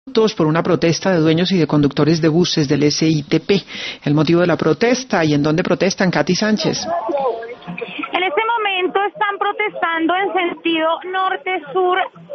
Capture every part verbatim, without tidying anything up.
por una protesta de dueños y de conductores de buses del S I T P. El motivo de la protesta y en dónde protestan, Katy Sánchez. En este momento están protestando en sentido norte-sur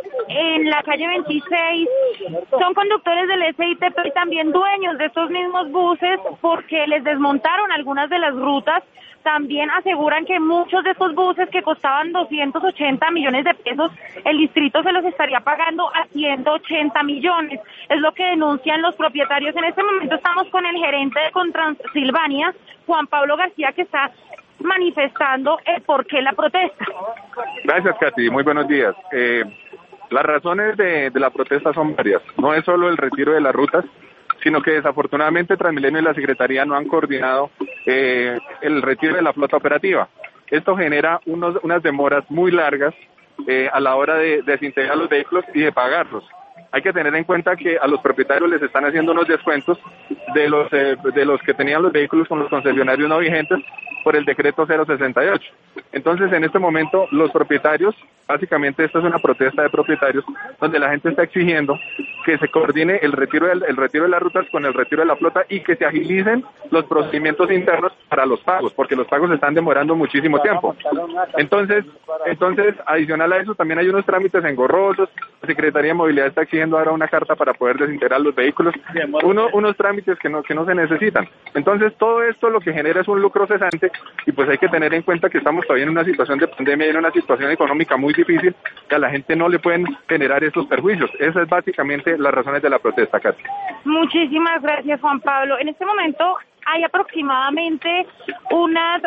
en la calle veintiséis. Son conductores del S I T P y también dueños de estos mismos buses porque les desmontaron algunas de las rutas. También aseguran que muchos de estos buses que costaban doscientos ochenta millones de pesos, el distrito se los estaría pagando a ciento ochenta millones. Es lo que denuncian los propietarios. En este momento estamos con el gerente de Contransilvania, Juan Pablo García, que está manifestando el por qué la protesta. Gracias, Katy. Muy buenos días. Eh, las razones de, de la protesta son varias. No es solo el retiro de las rutas, sino que desafortunadamente Transmilenio y la Secretaría no han coordinado eh, el retiro de la flota operativa. Esto genera unos, unas demoras muy largas eh, a la hora de desintegrar los vehículos y de pagarlos. Hay que tener en cuenta que a los propietarios les están haciendo unos descuentos de los eh, de los que tenían los vehículos con los concesionarios no vigentes por el decreto cero sesenta y ocho. Entonces, en este momento, los propietarios, básicamente esta es una protesta de propietarios, donde la gente está exigiendo que se coordine el retiro del, el retiro de las rutas con el retiro de la flota y que se agilicen los procedimientos internos para los pagos, porque los pagos están demorando muchísimo tiempo. Entonces, entonces adicional a eso, también hay unos trámites engorrosos. La Secretaría de Movilidad está exigiendo ahora una carta para poder desintegrar los vehículos, uno, unos trámites que no, que no se necesitan. Entonces, todo esto lo que genera es un lucro cesante y pues hay que tener en cuenta que estamos todavía en una situación de pandemia y en una situación económica muy difícil, que a la gente no le pueden generar estos perjuicios. Esas es básicamente las razones de la protesta, Katy. Muchísimas gracias, Juan Pablo. En este momento hay aproximadamente unas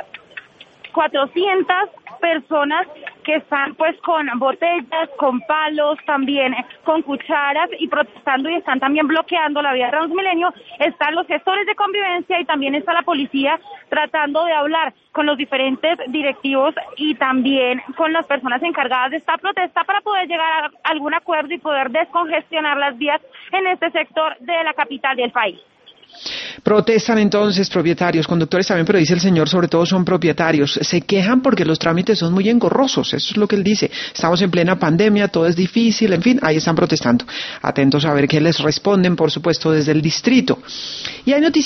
cuatrocientas personas que están pues con botellas, con palos, también con cucharas y protestando, y están también bloqueando la vía de Transmilenio. Están los gestores de convivencia y también está la policía tratando de hablar con los diferentes directivos y también con las personas encargadas de esta protesta para poder llegar a algún acuerdo y poder descongestionar las vías en este sector de la capital del país. Protestan entonces propietarios, conductores también, pero dice el señor, sobre todo son propietarios. Se quejan porque los trámites son muy engorrosos, eso es lo que él dice. Estamos en plena pandemia, todo es difícil, en fin, ahí están protestando. Atentos a ver qué les responden, por supuesto, desde el distrito. Y hay noticias.